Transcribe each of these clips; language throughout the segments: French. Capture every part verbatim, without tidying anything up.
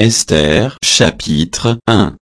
Esther chapitre un.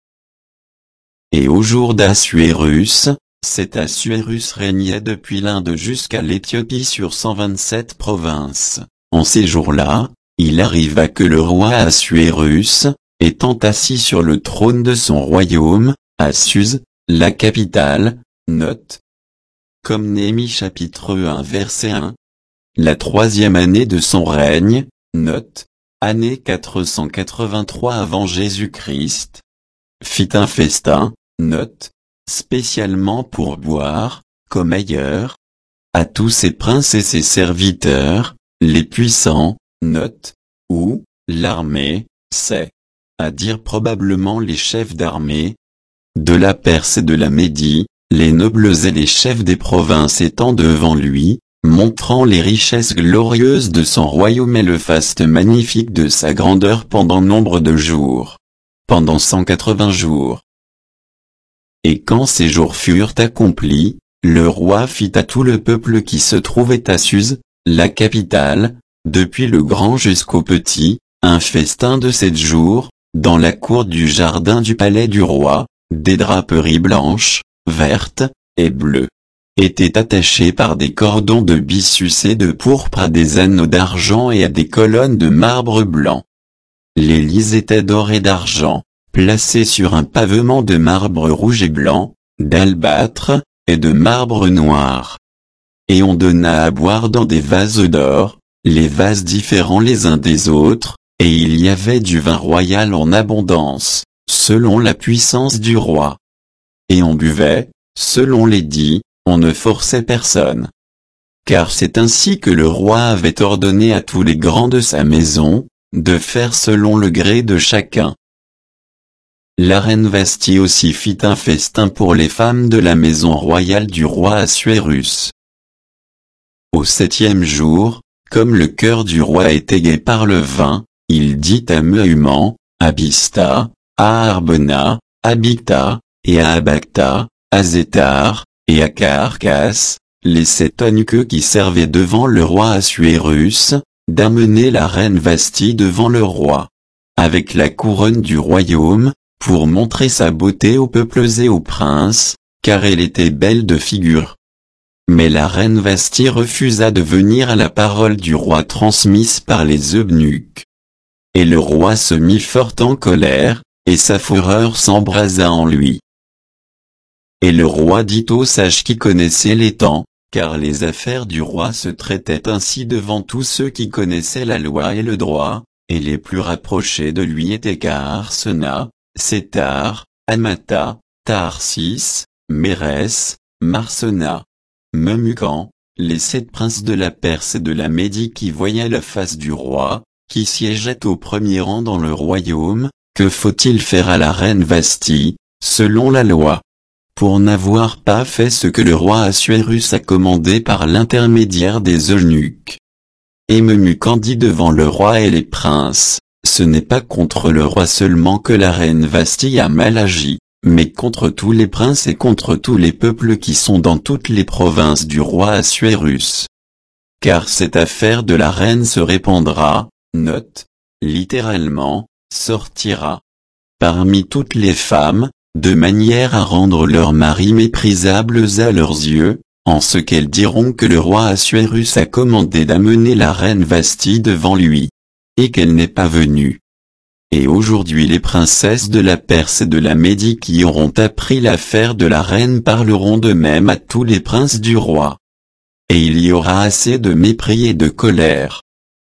Et au jour d'Assuérus, cet Assuérus régnait depuis l'Inde jusqu'à l'Éthiopie sur cent vingt-sept provinces. En ces jours-là, il arriva que le roi Assuérus, étant assis sur le trône de son royaume, à Suse, la capitale, note. Comme Néhémie chapitre un verset un. La troisième année de son règne, note. Année quatre cent quatre-vingt-trois avant Jésus-Christ, fit un festin, note, spécialement pour boire, comme ailleurs, à tous ses princes et ses serviteurs, les puissants, note, ou, l'armée, c'est, à dire probablement les chefs d'armée, de la Perse et de la Médie, les nobles et les chefs des provinces étant devant lui, montrant les richesses glorieuses de son royaume et le faste magnifique de sa grandeur pendant nombre de jours. Pendant cent quatre-vingts jours. Et quand ces jours furent accomplis, le roi fit à tout le peuple qui se trouvait à Suse, la capitale, depuis le grand jusqu'au petit, un festin de sept jours, dans la cour du jardin du palais du roi, des draperies blanches, vertes, et bleues étaient attachés par des cordons de byssus et de pourpre à des anneaux d'argent et à des colonnes de marbre blanc. Les lits étaient d'or et d'argent, placés sur un pavement de marbre rouge et blanc, d'albâtre, et de marbre noir. Et on donna à boire dans des vases d'or, les vases différents les uns des autres, et il y avait du vin royal en abondance, selon la puissance du roi. Et on buvait, selon l'édit, on ne forçait personne. Car c'est ainsi que le roi avait ordonné à tous les grands de sa maison, de faire selon le gré de chacun. La reine Vasthi aussi fit un festin pour les femmes de la maison royale du roi Assuérus. Au septième jour, comme le cœur du roi était gai par le vin, il dit à Mehuman, à Biztha, à Harbona, à Bigtha, et à Abagtha, à Zéthar, et à Carcas, les sept eunuques qui servaient devant le roi Assuérus, d'amener la reine Vasthi devant le roi, avec la couronne du royaume, pour montrer sa beauté aux peuples et aux princes, car elle était belle de figure. Mais la reine Vasthi refusa de venir à la parole du roi transmise par les eunuques. Et le roi se mit fort en colère, et sa fureur s'embrasa en lui. Et le roi dit aux sages qui connaissaient les temps, car les affaires du roi se traitaient ainsi devant tous ceux qui connaissaient la loi et le droit, et les plus rapprochés de lui étaient Kaarsena, Séthar, Amata, Tarsis, Mérès, Marsena, Memucan, les sept princes de la Perse et de la Médie qui voyaient la face du roi, qui siégeait au premier rang dans le royaume. Que faut-il faire à la reine Vasthi, selon la loi? Pour n'avoir pas fait ce que le roi Assuérus a commandé par l'intermédiaire des eunuques. Et Memucan dit devant le roi et les princes, ce n'est pas contre le roi seulement que la reine Vasthi a mal agi, mais contre tous les princes et contre tous les peuples qui sont dans toutes les provinces du roi Assuérus. Car cette affaire de la reine se répandra, note, littéralement, sortira, parmi toutes les femmes, de manière à rendre leurs maris méprisables à leurs yeux, en ce qu'elles diront que le roi Assuérus a commandé d'amener la reine Vasthi devant lui, et qu'elle n'est pas venue. Et aujourd'hui les princesses de la Perse et de la Médie qui auront appris l'affaire de la reine parleront de même à tous les princes du roi. Et il y aura assez de mépris et de colère.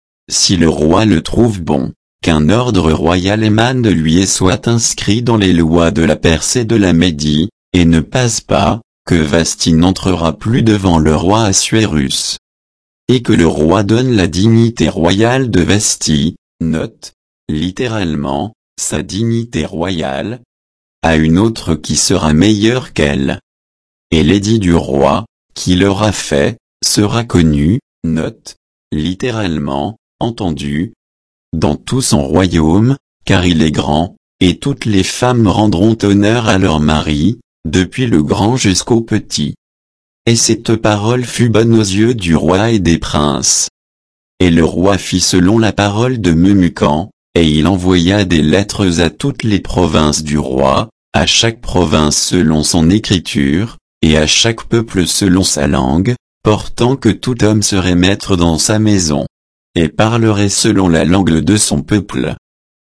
Si le roi le trouve bon, qu'un ordre royal émane de lui et soit inscrit dans les lois de la Perse et de la Médie, et ne passe pas, que Vasthi n'entrera plus devant le roi Assuérus. Et que le roi donne la dignité royale de Vasthi, note, littéralement, sa dignité royale, à une autre qui sera meilleure qu'elle. Et l'édit du roi, qui l'aura fait, sera connu, note, littéralement, entendu, dans tout son royaume, car il est grand, et toutes les femmes rendront honneur à leur mari, depuis le grand jusqu'au petit. Et cette parole fut bonne aux yeux du roi et des princes. Et le roi fit selon la parole de Memucan, Et il envoya des lettres à toutes les provinces du roi, à chaque province selon son écriture, et à chaque peuple selon sa langue, portant que tout homme serait maître dans sa maison, et parlerait selon la langue de son peuple.